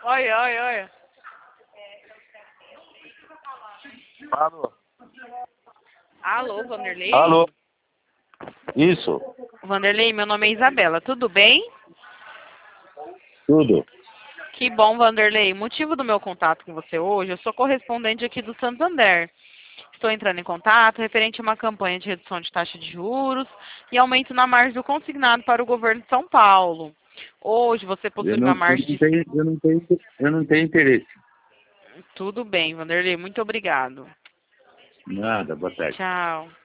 Olha, olha, olha. Alô? Alô, Vanderlei? Alô? Isso, Vanderlei, meu nome é Isabela, tudo bem? tudo. Que bom, Vanderlei. O motivo do meu contato com você hoje, eu sou correspondente aqui do Santander. Estou entrando em contato referente a uma campanha de redução de taxa de juros e aumento na margem do consignado para o governo de São Paulo. Hoje você possui uma margem de... Eu não tenho interesse. Tudo bem, Vanderlei, muito obrigado. Nada, boa tarde. Tchau.